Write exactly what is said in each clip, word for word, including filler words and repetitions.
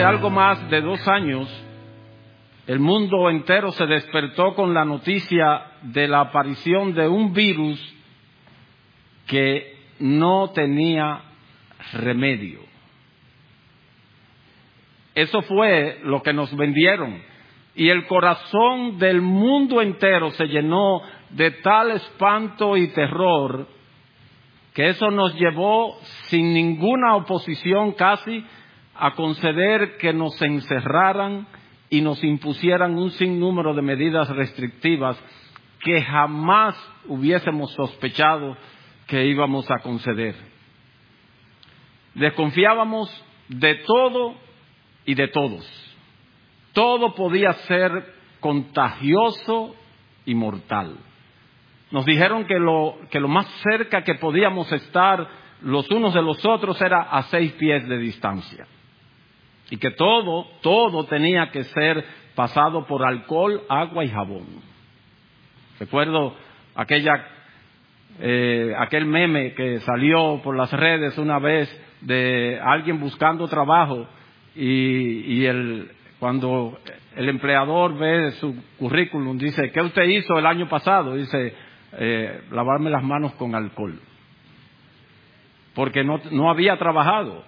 algo más de dos años, el mundo entero se despertó con la noticia de la aparición de un virus que no tenía remedio. Eso fue lo que nos vendieron. Y el corazón del mundo entero se llenó de tal espanto y terror que eso nos llevó, sin ninguna oposición casi, a conceder que nos encerraran y nos impusieran un sinnúmero de medidas restrictivas que jamás hubiésemos sospechado que íbamos a conceder. Desconfiábamos de todo y de todos. Todo podía ser contagioso y mortal. Nos dijeron que lo, que lo más cerca que podíamos estar los unos de los otros era a seis pies de distancia. Y que todo, todo tenía que ser pasado por alcohol, agua y jabón. Recuerdo aquella, eh, aquel meme que salió por las redes una vez de alguien buscando trabajo y, y el, cuando el empleador ve su currículum, dice, ¿qué usted hizo el año pasado? Dice, eh, lavarme las manos con alcohol. Porque no, no había trabajado.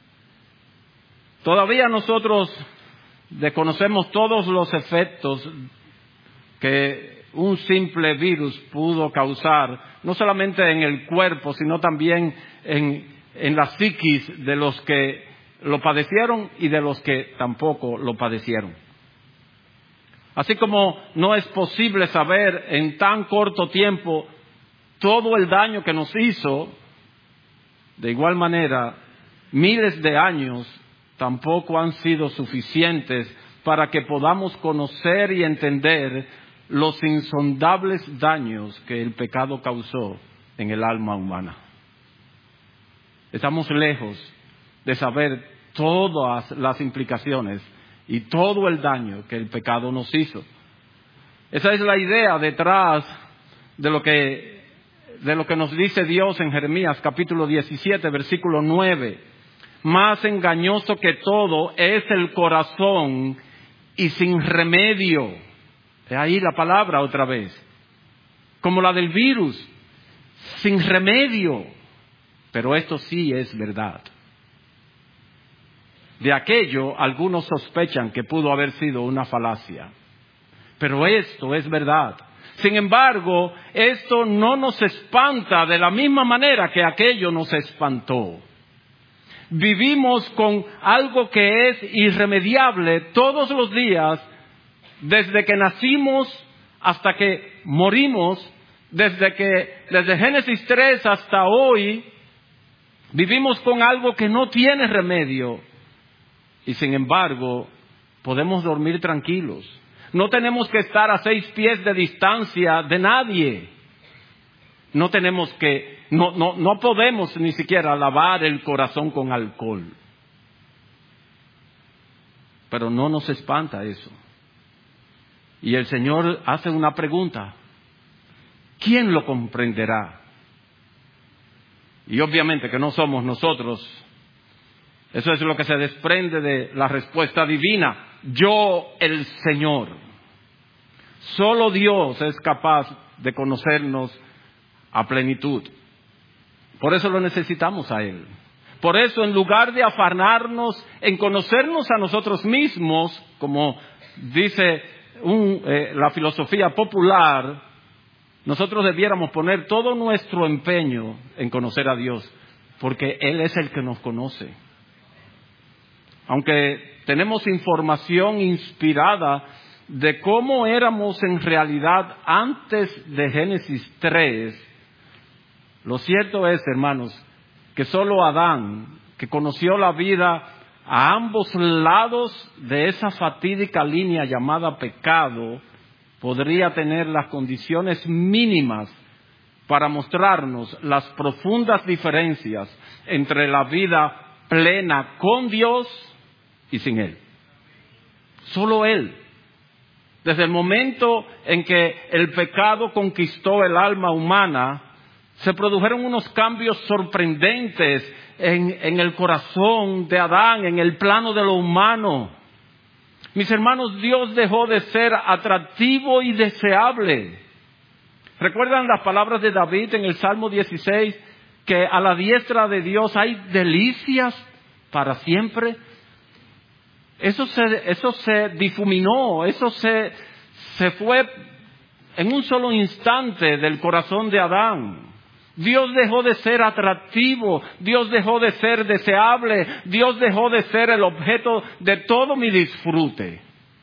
Todavía nosotros desconocemos todos los efectos que un simple virus pudo causar, no solamente en el cuerpo, sino también en, en la psiquis de los que lo padecieron y de los que tampoco lo padecieron. Así como no es posible saber en tan corto tiempo todo el daño que nos hizo, de igual manera, miles de años tampoco han sido suficientes para que podamos conocer y entender los insondables daños que el pecado causó en el alma humana. Estamos lejos de saber todas las implicaciones y todo el daño que el pecado nos hizo. Esa es la idea detrás de lo que, de lo que nos dice Dios en Jeremías capítulo diecisiete, versículo nueve. Más engañoso que todo es el corazón y sin remedio. De ahí la palabra otra vez. Como la del virus, sin remedio. Pero esto sí es verdad. De aquello algunos sospechan que pudo haber sido una falacia. Pero esto es verdad. Sin embargo, esto no nos espanta de la misma manera que aquello nos espantó. Vivimos con algo que es irremediable todos los días, desde que nacimos hasta que morimos, desde que desde Génesis tres hasta hoy, vivimos con algo que no tiene remedio. Y sin embargo, podemos dormir tranquilos. No tenemos que estar a seis pies de distancia de nadie. No tenemos que, no, no, no podemos ni siquiera lavar el corazón con alcohol. Pero no nos espanta eso. Y el Señor hace una pregunta. ¿Quién lo comprenderá? Y obviamente que no somos nosotros. Eso es lo que se desprende de la respuesta divina. Yo, el Señor. Solo Dios es capaz de conocernos a plenitud. Por eso lo necesitamos a Él. Por eso, en lugar de afanarnos en conocernos a nosotros mismos, como dice un, eh, la filosofía popular, nosotros debiéramos poner todo nuestro empeño en conocer a Dios, porque Él es el que nos conoce. Aunque tenemos información inspirada de cómo éramos en realidad antes de Génesis tres, lo cierto es, hermanos, que solo Adán, que conoció la vida a ambos lados de esa fatídica línea llamada pecado, podría tener las condiciones mínimas para mostrarnos las profundas diferencias entre la vida plena con Dios y sin Él. Solo Él. Desde el momento en que el pecado conquistó el alma humana, se produjeron unos cambios sorprendentes en, en el corazón de Adán, en el plano de lo humano. Mis hermanos, Dios dejó de ser atractivo y deseable. ¿Recuerdan las palabras de David en el Salmo dieciséis? Que a la diestra de Dios hay delicias para siempre. Eso se, eso se difuminó, eso se, se fue en un solo instante del corazón de Adán. Dios dejó de ser atractivo, Dios dejó de ser deseable, Dios dejó de ser el objeto de todo mi disfrute.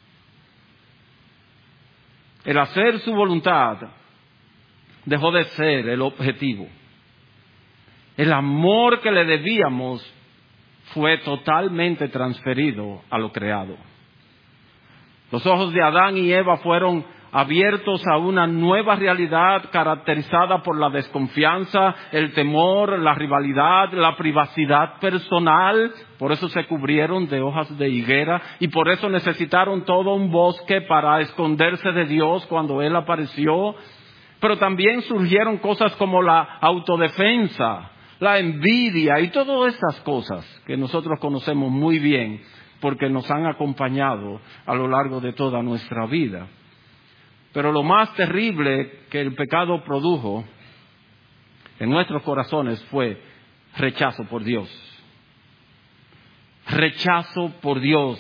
El hacer su voluntad dejó de ser el objetivo. El amor que le debíamos fue totalmente transferido a lo creado. Los ojos de Adán y Eva fueron abiertos a una nueva realidad caracterizada por la desconfianza, el temor, la rivalidad, la privacidad personal. Por eso se cubrieron de hojas de higuera y por eso necesitaron todo un bosque para esconderse de Dios cuando Él apareció. Pero también surgieron cosas como la autodefensa, la envidia y todas esas cosas que nosotros conocemos muy bien porque nos han acompañado a lo largo de toda nuestra vida. Pero lo más terrible que el pecado produjo en nuestros corazones fue rechazo por Dios. Rechazo por Dios.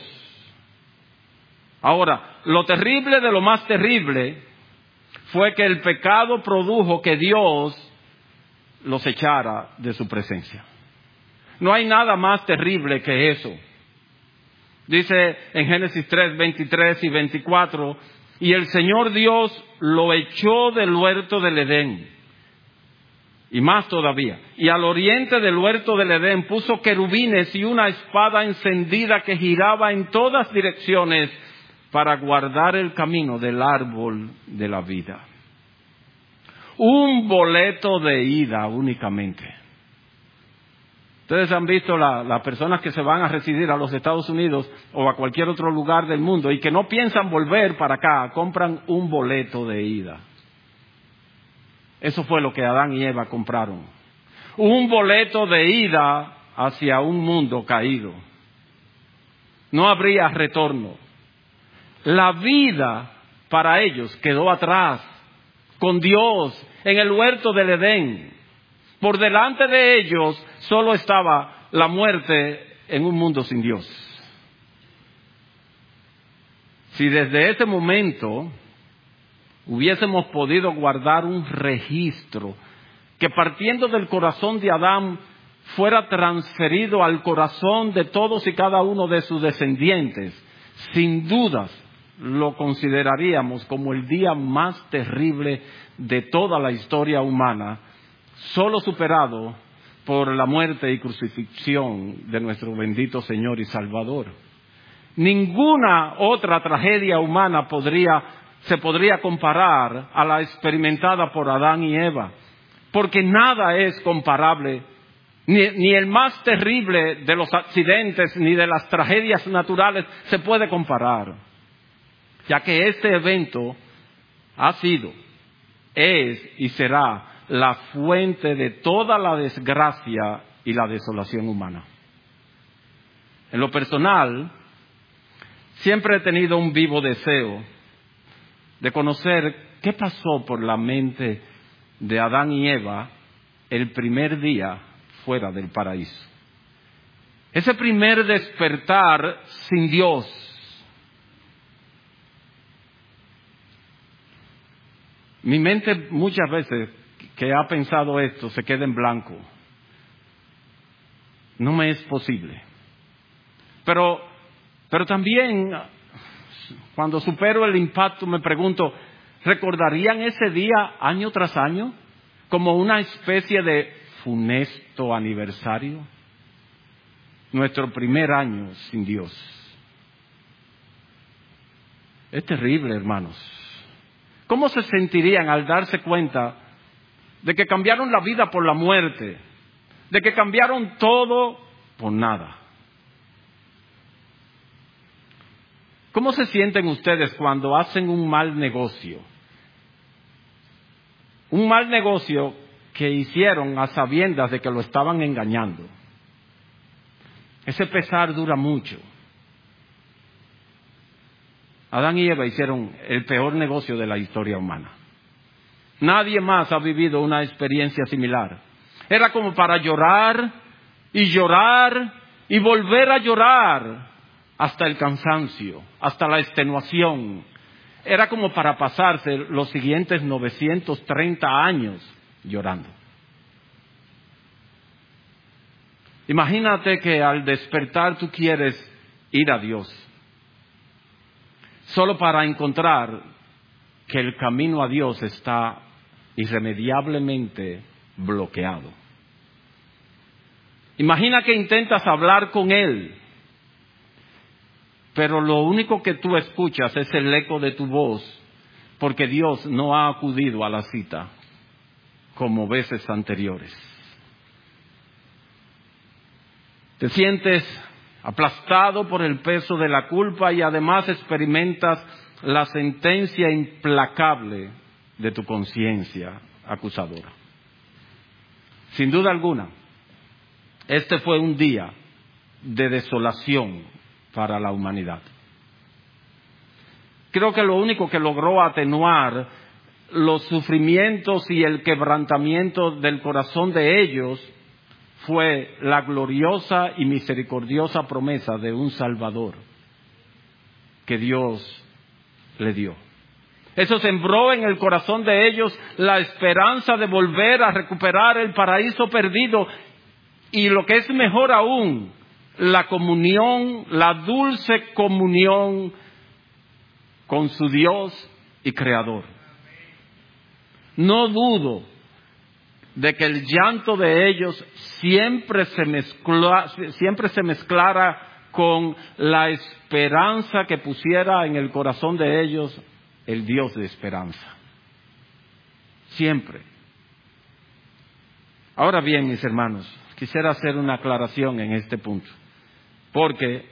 Ahora, lo terrible de lo más terrible fue que el pecado produjo que Dios los echara de su presencia. No hay nada más terrible que eso. Dice en Génesis tres, veintitrés y veinticuatro, y el Señor Dios lo echó del huerto del Edén. Y más todavía, y al oriente del huerto del Edén puso querubines y una espada encendida que giraba en todas direcciones para guardar el camino del árbol de la vida. Un boleto de ida únicamente. Ustedes han visto las la personas que se van a residir a los Estados Unidos o a cualquier otro lugar del mundo y que no piensan volver para acá, compran un boleto de ida. Eso fue lo que Adán y Eva compraron. Un boleto de ida hacia un mundo caído. No habría retorno. La vida para ellos quedó atrás, con Dios, en el huerto del Edén. Por delante de ellos solo estaba la muerte en un mundo sin Dios. Si desde ese momento hubiésemos podido guardar un registro que partiendo del corazón de Adán fuera transferido al corazón de todos y cada uno de sus descendientes, sin dudas lo consideraríamos como el día más terrible de toda la historia humana, solo superado por la muerte y crucifixión de nuestro bendito Señor y Salvador. Ninguna otra tragedia humana podría, se podría comparar a la experimentada por Adán y Eva, porque nada es comparable, ni, ni el más terrible de los accidentes, ni de las tragedias naturales se puede comparar, ya que este evento ha sido, es y será la fuente de toda la desgracia y la desolación humana. En lo personal, siempre he tenido un vivo deseo de conocer qué pasó por la mente de Adán y Eva el primer día fuera del paraíso. Ese primer despertar sin Dios. Mi mente muchas veces que ha pensado esto se queda en blanco. No me es posible. Pero, pero también cuando supero el impacto me pregunto, ¿recordarían ese día año tras año como una especie de funesto aniversario? Nuestro primer año sin Dios. Es terrible, hermanos. ¿Cómo se sentirían al darse cuenta de que cambiaron la vida por la muerte, de que cambiaron todo por nada? ¿Cómo se sienten ustedes cuando hacen un mal negocio? Un mal negocio que hicieron a sabiendas de que lo estaban engañando. Ese pesar dura mucho. Adán y Eva hicieron el peor negocio de la historia humana. Nadie más ha vivido una experiencia similar. Era como para llorar y llorar y volver a llorar hasta el cansancio, hasta la extenuación. Era como para pasarse los siguientes novecientos treinta años llorando. Imagínate que al despertar tú quieres ir a Dios, solo para encontrar que el camino a Dios está irremediablemente bloqueado. Imagina que intentas hablar con Él, pero lo único que tú escuchas es el eco de tu voz, porque Dios no ha acudido a la cita como veces anteriores. Te sientes aplastado por el peso de la culpa y además experimentas la sentencia implacable de tu conciencia acusadora. Sin duda alguna, este fue un día de desolación para la humanidad. Creo que lo único que logró atenuar los sufrimientos y el quebrantamiento del corazón de ellos fue la gloriosa y misericordiosa promesa de un Salvador que Dios le dio. Eso sembró en el corazón de ellos la esperanza de volver a recuperar el paraíso perdido y, lo que es mejor aún, la comunión, la dulce comunión con su Dios y Creador. No dudo de que el llanto de ellos siempre se mezcla, siempre se mezclara con la esperanza que pusiera en el corazón de ellos el Dios de esperanza. Siempre. Ahora bien, mis hermanos, quisiera hacer una aclaración en este punto, porque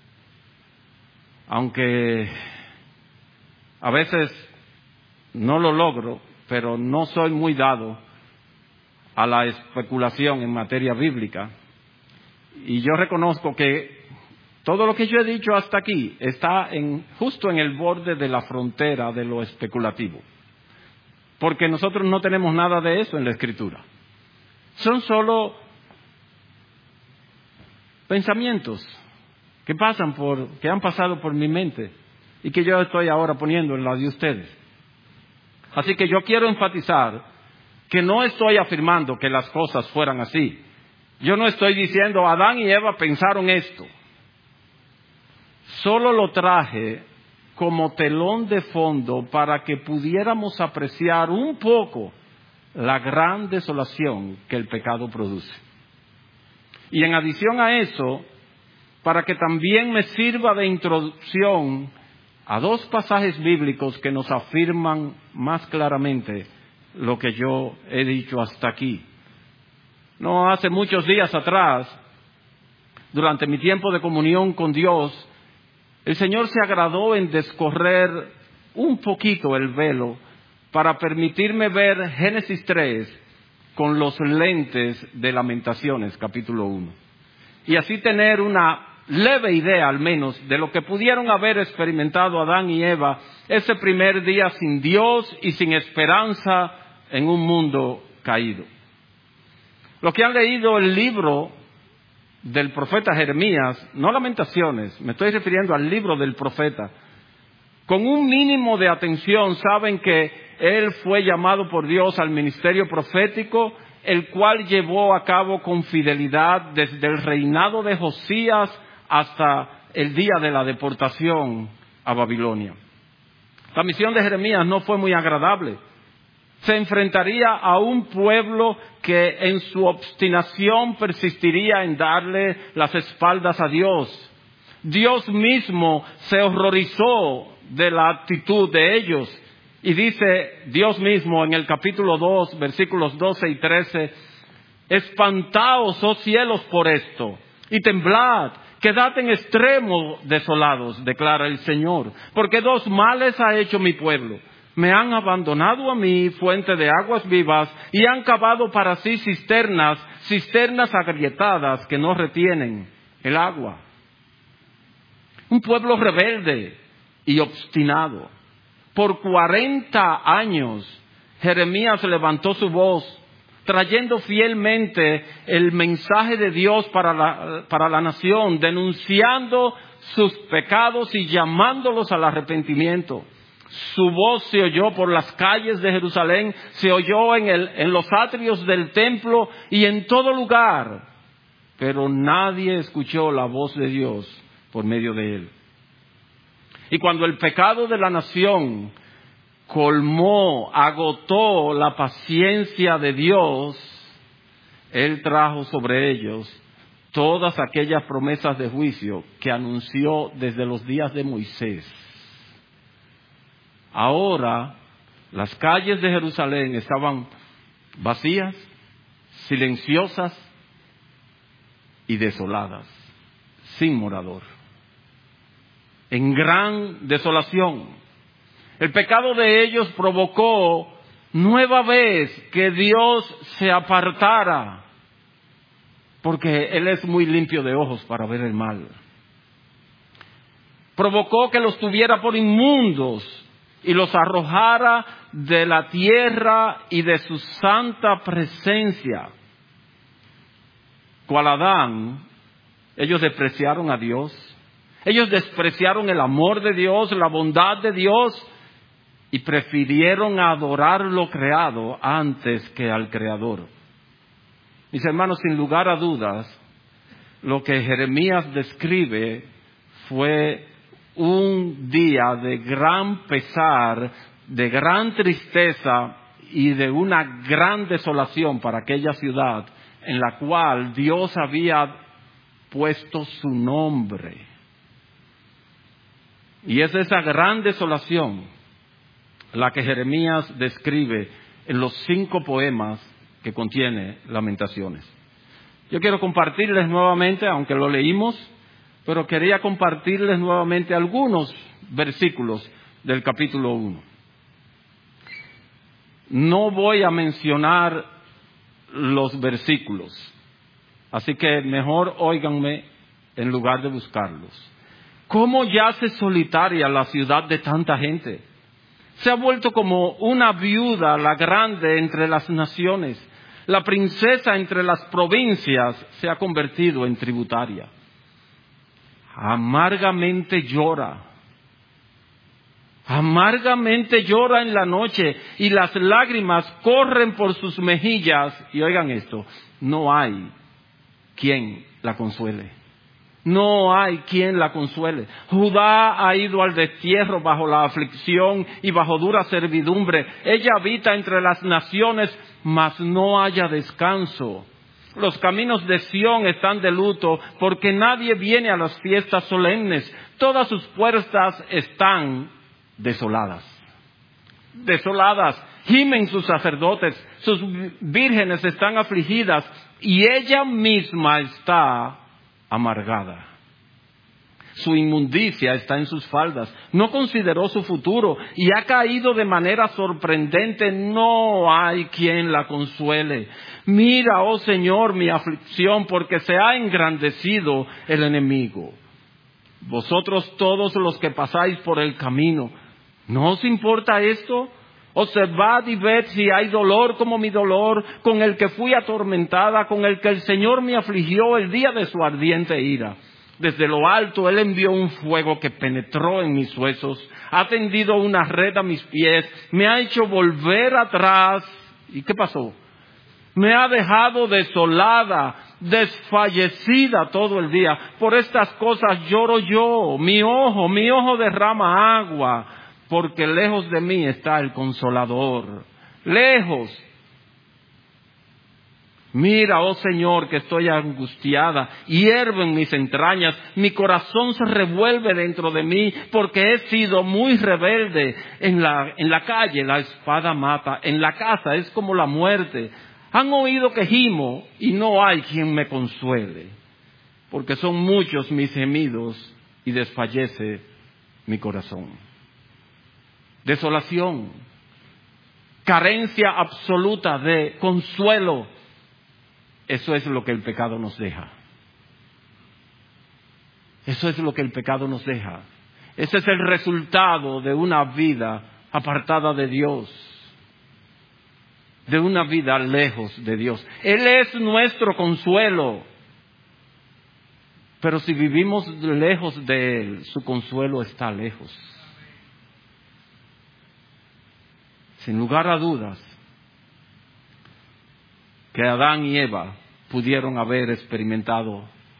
aunque a veces no lo logro, pero no soy muy dado a la especulación en materia bíblica, y yo reconozco que todo lo que yo he dicho hasta aquí está en, justo en el borde de la frontera de lo especulativo, porque nosotros no tenemos nada de eso en la Escritura. Son solo pensamientos que pasan por, que han pasado por mi mente y que yo estoy ahora poniendo en la de ustedes. Así que yo quiero enfatizar que no estoy afirmando que las cosas fueran así. Yo no estoy diciendo Adán y Eva pensaron esto. Solo lo traje como telón de fondo para que pudiéramos apreciar un poco la gran desolación que el pecado produce. Y en adición a eso, para que también me sirva de introducción a dos pasajes bíblicos que nos afirman más claramente lo que yo he dicho hasta aquí. No hace muchos días atrás, durante mi tiempo de comunión con Dios, el Señor se agradó en descorrer un poquito el velo para permitirme ver Génesis tres con los lentes de Lamentaciones, capítulo uno. Y así tener una leve idea, al menos, de lo que pudieron haber experimentado Adán y Eva ese primer día sin Dios y sin esperanza en un mundo caído. Los que han leído el libro del profeta Jeremías, no Lamentaciones, me estoy refiriendo al libro del profeta, con un mínimo de atención saben que él fue llamado por Dios al ministerio profético, el cual llevó a cabo con fidelidad desde el reinado de Josías hasta el día de la deportación a Babilonia. La misión de Jeremías no fue muy agradable. Se enfrentaría a un pueblo que en su obstinación persistiría en darle las espaldas a Dios. Dios mismo se horrorizó de la actitud de ellos. Y dice Dios mismo en el capítulo dos, versículos doce y trece, espantaos, oh cielos, por esto, y temblad, quedad en extremo desolados, declara el Señor, porque dos males ha hecho mi pueblo. Me han abandonado a mí, fuente de aguas vivas, y han cavado para sí cisternas, cisternas agrietadas que no retienen el agua. Un pueblo rebelde y obstinado. Por cuarenta años, Jeremías levantó su voz, trayendo fielmente el mensaje de Dios para la, para la nación, denunciando sus pecados y llamándolos al arrepentimiento. Su voz se oyó por las calles de Jerusalén, se oyó en, el, en los atrios del templo y en todo lugar, pero nadie escuchó la voz de Dios por medio de él. Y cuando el pecado de la nación colmó, agotó la paciencia de Dios, Él trajo sobre ellos todas aquellas promesas de juicio que anunció desde los días de Moisés. Ahora, las calles de Jerusalén estaban vacías, silenciosas y desoladas, sin morador, en gran desolación. El pecado de ellos provocó nueva vez que Dios se apartara, porque Él es muy limpio de ojos para ver el mal. Provocó que los tuviera por inmundos y los arrojara de la tierra y de su santa presencia. Cual Adán, ellos despreciaron a Dios. Ellos despreciaron el amor de Dios, la bondad de Dios, y prefirieron adorar lo creado antes que al Creador. Mis hermanos, sin lugar a dudas, lo que Jeremías describe fue un día de gran pesar, de gran tristeza y de una gran desolación para aquella ciudad en la cual Dios había puesto su nombre. Y es esa gran desolación la que Jeremías describe en los cinco poemas que contiene Lamentaciones. Yo quiero compartirles nuevamente, aunque lo leímos, pero quería compartirles nuevamente algunos versículos del capítulo uno. No voy a mencionar los versículos, así que mejor óiganme en lugar de buscarlos. ¿Cómo yace solitaria la ciudad de tanta gente? Se ha vuelto como una viuda la grande entre las naciones. La princesa entre las provincias se ha convertido en tributaria. Amargamente llora. Amargamente llora en la noche y las lágrimas corren por sus mejillas. Y oigan esto, no hay quien la consuele. No hay quien la consuele. Judá ha ido al destierro bajo la aflicción y bajo dura servidumbre. Ella habita entre las naciones, mas no haya descanso. Los caminos de Sión están de luto, porque nadie viene a las fiestas solemnes. Todas sus puertas están desoladas. Desoladas. Gimen sus sacerdotes, sus vírgenes están afligidas, y ella misma está amargada. Su inmundicia está en sus faldas. No consideró su futuro y ha caído de manera sorprendente. No hay quien la consuele. Mira, oh Señor, mi aflicción, porque se ha engrandecido el enemigo. Vosotros todos los que pasáis por el camino, ¿no os importa esto? Observad y ved si hay dolor como mi dolor, con el que fui atormentada, con el que el Señor me afligió el día de su ardiente ira. Desde lo alto Él envió un fuego que penetró en mis huesos, ha tendido una red a mis pies, me ha hecho volver atrás. ¿Y qué pasó? Me ha dejado desolada, desfallecida todo el día. Por estas cosas lloro yo, mi ojo, mi ojo derrama agua, porque lejos de mí está el Consolador. Lejos. Mira, oh Señor, que estoy angustiada, hiervo en mis entrañas, mi corazón se revuelve dentro de mí, porque he sido muy rebelde. En la, en la calle la espada mata, en la casa es como la muerte. Han oído que gimo y no hay quien me consuele, porque son muchos mis gemidos y desfallece mi corazón. desolación, carencia absoluta de consuelo. Eso es lo que el pecado nos deja. Eso es lo que el pecado nos deja. Ese es el resultado de una vida apartada de Dios, de una vida lejos de Dios. Él es nuestro consuelo, pero si vivimos lejos de Él, su consuelo está lejos. Sin lugar a dudas, que Adán y Eva pudieron haber experimentado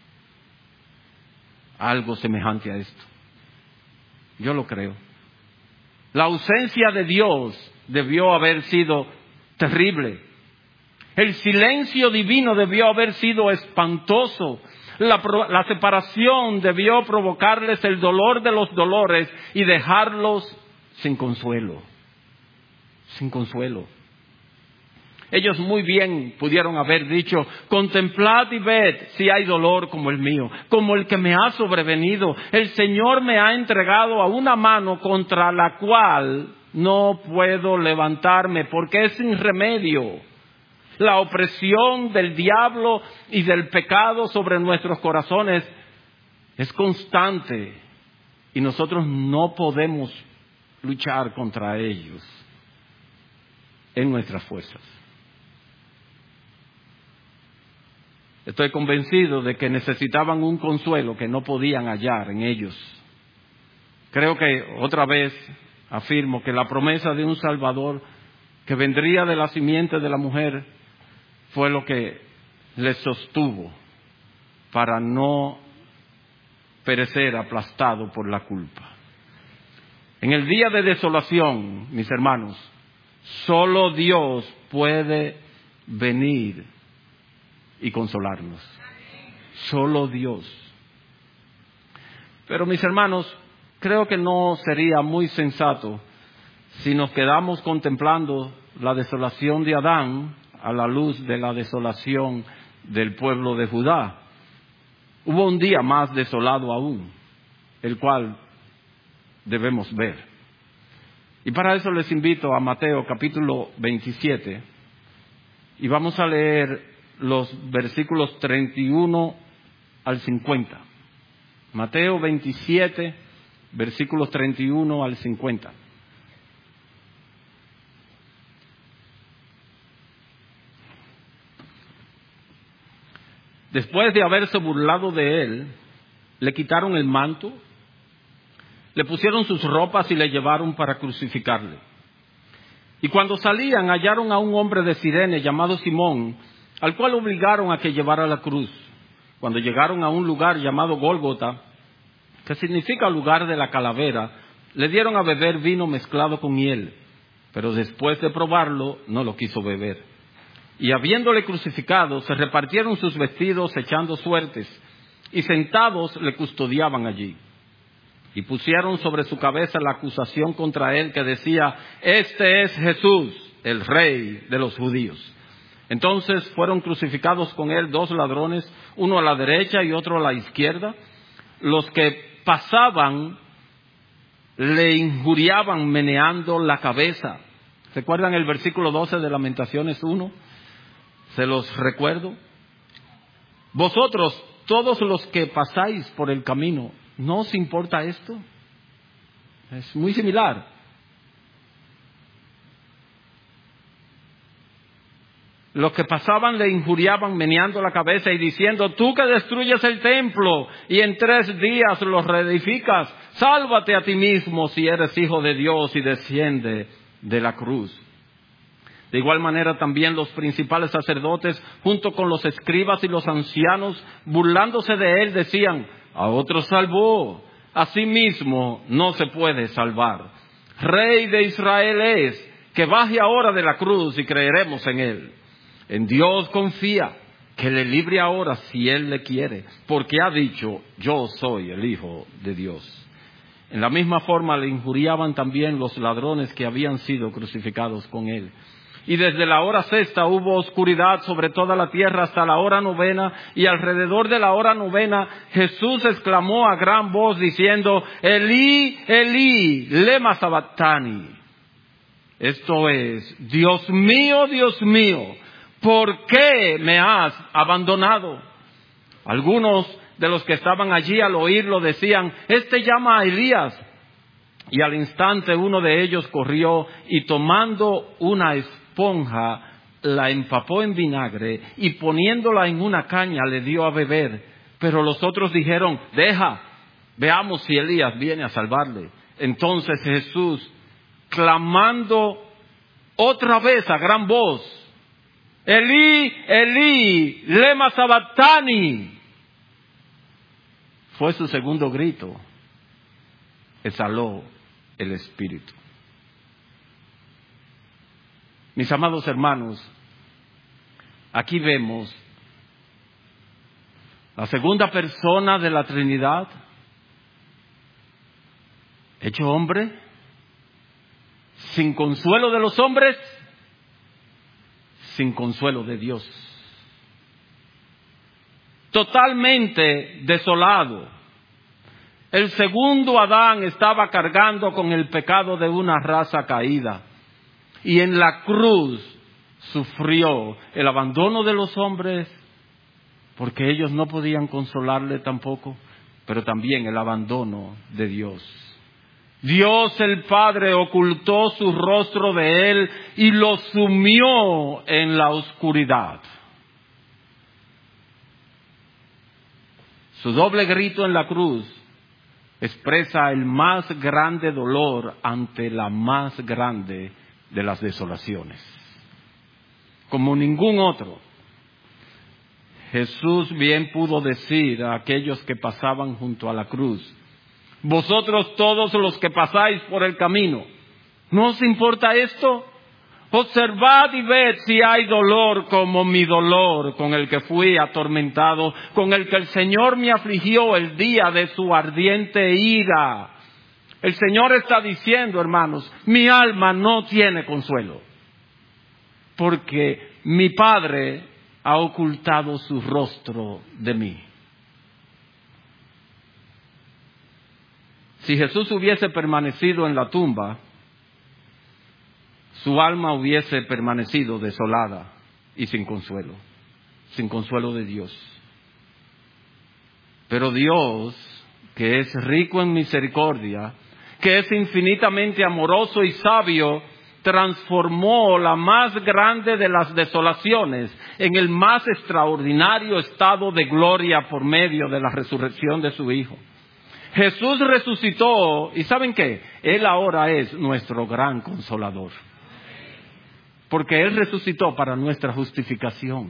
algo semejante a esto. Yo lo creo. La ausencia de Dios debió haber sido terrible. El silencio divino debió haber sido espantoso. La, la separación debió provocarles el dolor de los dolores y dejarlos sin consuelo. Sin consuelo. Ellos muy bien pudieron haber dicho: contemplad y ved si hay dolor como el mío, como el que me ha sobrevenido. El Señor me ha entregado a una mano contra la cual no puedo levantarme, porque es sin remedio. La opresión del diablo y del pecado sobre nuestros corazones es constante y nosotros no podemos luchar contra ellos en nuestras fuerzas. Estoy convencido de que necesitaban un consuelo que no podían hallar en ellos. Creo que otra vez afirmo que la promesa de un Salvador que vendría de la simiente de la mujer fue lo que les sostuvo para no perecer aplastado por la culpa. En el día de desolación, mis hermanos, solo Dios puede venir y consolarnos. Solo Dios. Pero mis hermanos, creo que no sería muy sensato si nos quedamos contemplando la desolación de Adán a la luz de la desolación del pueblo de Judá. Hubo un día más desolado aún, el cual debemos ver. Y para eso les invito a Mateo capítulo veintisiete y vamos a leer los versículos treinta y uno al cincuenta. Mateo veintisiete, versículos treinta y uno al cincuenta. Después de haberse burlado de él, le quitaron el manto, le pusieron sus ropas y le llevaron para crucificarle. Y cuando salían hallaron a un hombre de Cirene llamado Simón, al cual obligaron a que llevara la cruz. Cuando llegaron a un lugar llamado Gólgota, que significa lugar de la calavera, le dieron a beber vino mezclado con miel, pero después de probarlo no lo quiso beber. Y habiéndole crucificado, se repartieron sus vestidos echando suertes, y sentados le custodiaban allí. Y pusieron sobre su cabeza la acusación contra él que decía: este es Jesús, el Rey de los judíos. Entonces fueron crucificados con él dos ladrones, uno a la derecha y otro a la izquierda. Los que pasaban le injuriaban meneando la cabeza. ¿Recuerdan el versículo doce de Lamentaciones uno? Se los recuerdo. Vosotros, todos los que pasáis por el camino, ¿no os importa esto? Es muy similar. Los que pasaban le injuriaban meneando la cabeza y diciendo: tú que destruyes el templo y en tres días lo reedificas, sálvate a ti mismo si eres hijo de Dios y desciende de la cruz. De igual manera también los principales sacerdotes, junto con los escribas y los ancianos, burlándose de él, decían: a otro salvó, a sí mismo no se puede salvar. Rey de Israel es, que baje ahora de la cruz y creeremos en él. En Dios confía, que le libre ahora si él le quiere, porque ha dicho: yo soy el Hijo de Dios. En la misma forma le injuriaban también los ladrones que habían sido crucificados con él. Y desde la hora sexta hubo oscuridad sobre toda la tierra hasta la hora novena, y alrededor de la hora novena Jesús exclamó a gran voz diciendo, Elí, Elí, lema sabactani. Esto es, Dios mío, Dios mío, ¿por qué me has abandonado? Algunos de los que estaban allí al oírlo decían, este llama a Elías. Y al instante uno de ellos corrió y tomando una esponja la empapó en vinagre y poniéndola en una caña le dio a beber. Pero los otros dijeron, deja, veamos si Elías viene a salvarle. Entonces Jesús, clamando otra vez a gran voz, Elí, Elí, lema sabactani. Fue su segundo grito. Exhaló el Espíritu. Mis amados hermanos, aquí vemos la segunda persona de la Trinidad, hecho hombre, sin consuelo de los hombres, sin consuelo de Dios. Totalmente desolado. El segundo Adán estaba cargando con el pecado de una raza caída. Y en la cruz sufrió el abandono de los hombres, porque ellos no podían consolarle tampoco, pero también el abandono de Dios. Dios el Padre ocultó su rostro de él y lo sumió en la oscuridad. Su doble grito en la cruz expresa el más grande dolor ante la más grande de las desolaciones. Como ningún otro, Jesús bien pudo decir a aquellos que pasaban junto a la cruz, vosotros todos los que pasáis por el camino, ¿no os importa esto? Observad y ved si hay dolor como mi dolor, con el que fui atormentado, con el que el Señor me afligió el día de su ardiente ira. El Señor está diciendo, hermanos, mi alma no tiene consuelo, porque mi Padre ha ocultado su rostro de mí. Si Jesús hubiese permanecido en la tumba, su alma hubiese permanecido desolada y sin consuelo, sin consuelo de Dios. Pero Dios, que es rico en misericordia, que es infinitamente amoroso y sabio, transformó la más grande de las desolaciones en el más extraordinario estado de gloria por medio de la resurrección de su Hijo. Jesús resucitó, y ¿saben qué? Él ahora es nuestro gran consolador. Porque Él resucitó para nuestra justificación.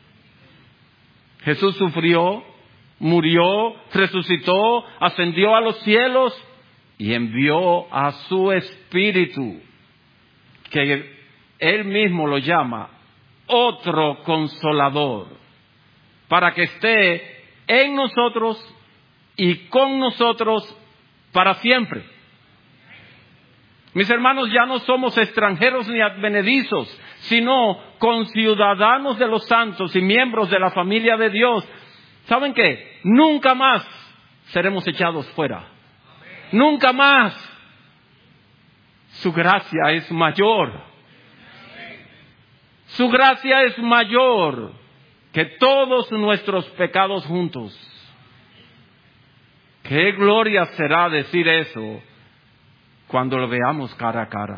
Jesús sufrió, murió, resucitó, ascendió a los cielos y envió a su Espíritu, que Él mismo lo llama otro consolador, para que esté en nosotros y con nosotros para siempre. Mis hermanos, ya no somos extranjeros ni advenedizos, sino conciudadanos de los santos y miembros de la familia de Dios. ¿Saben qué? Nunca más seremos echados fuera. Nunca más. Su gracia es mayor. Su gracia es mayor que todos nuestros pecados juntos. Qué gloria será decir eso cuando lo veamos cara a cara.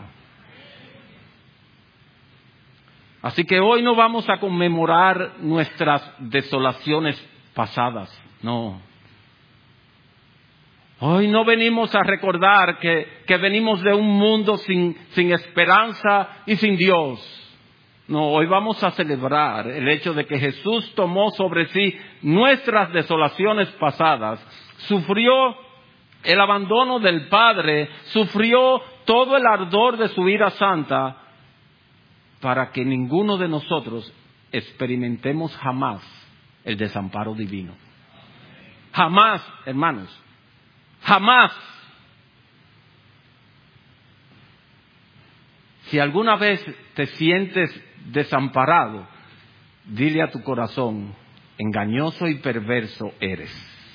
Así que hoy no vamos a conmemorar nuestras desolaciones pasadas, no. Hoy no venimos a recordar que, que venimos de un mundo sin, sin esperanza y sin Dios. No, hoy vamos a celebrar el hecho de que Jesús tomó sobre sí nuestras desolaciones pasadas, sufrió el abandono del Padre, sufrió todo el ardor de su ira santa, para que ninguno de nosotros experimentemos jamás el desamparo divino. Jamás, hermanos, jamás. Si alguna vez te sientes desamparado, dile a tu corazón, engañoso y perverso eres.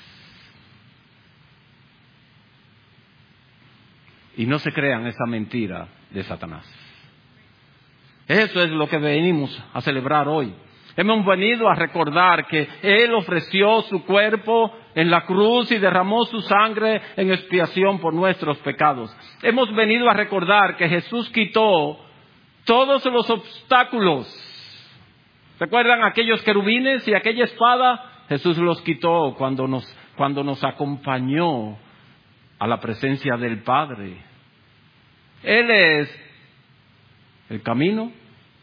Y no se crean esa mentira de Satanás. Eso es lo que venimos a celebrar hoy. Hemos venido a recordar que Él ofreció su cuerpo en la cruz y derramó su sangre en expiación por nuestros pecados. Hemos venido a recordar que Jesús quitó todos los obstáculos. ¿Recuerdan aquellos querubines y aquella espada? Jesús los quitó cuando nos, cuando nos acompañó a la presencia del Padre. Él es el camino,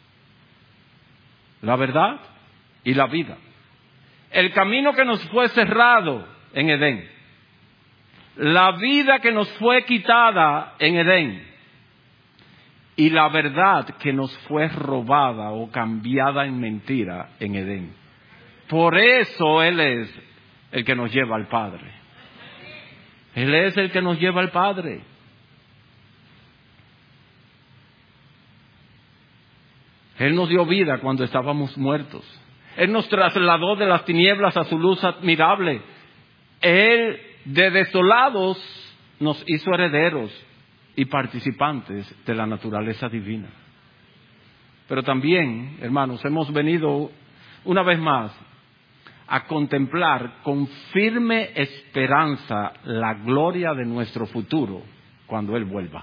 la verdad y la vida. El camino que nos fue cerrado en Edén. La vida que nos fue quitada en Edén. Y la verdad que nos fue robada o cambiada en mentira en Edén. Por eso Él es el que nos lleva al Padre. Él es el que nos lleva al Padre. Él nos dio vida cuando estábamos muertos. Él nos trasladó de las tinieblas a su luz admirable. Él, de desolados, nos hizo herederos y participantes de la naturaleza divina. Pero también, hermanos, hemos venido una vez más a contemplar con firme esperanza la gloria de nuestro futuro cuando Él vuelva.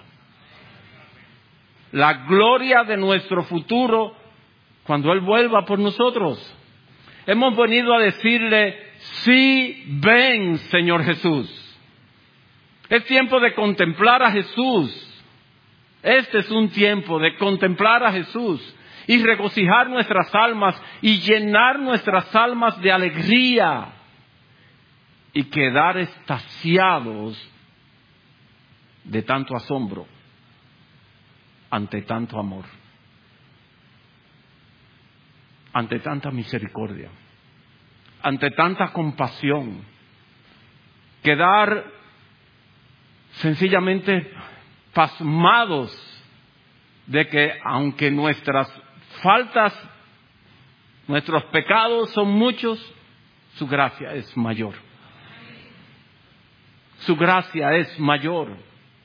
La gloria de nuestro futuro cuando Él vuelva por nosotros. Hemos venido a decirle, sí, ven, Señor Jesús. Es tiempo de contemplar a Jesús. Este es un tiempo de contemplar a Jesús y regocijar nuestras almas y llenar nuestras almas de alegría y quedar extasiados de tanto asombro ante tanto amor, ante tanta misericordia, ante tanta compasión, quedar sencillamente pasmados de que aunque nuestras faltas, nuestros pecados son muchos, su gracia es mayor. Su gracia es mayor.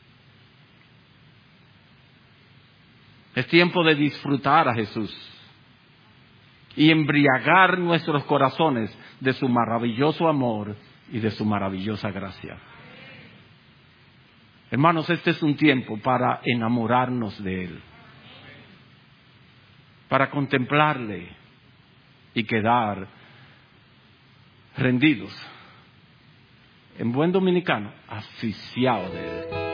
Es tiempo de disfrutar a Jesús y embriagar nuestros corazones de su maravilloso amor y de su maravillosa gracia. Hermanos, este es un tiempo para enamorarnos de Él, para contemplarle y quedar rendidos, en buen dominicano, asfixiados de Él.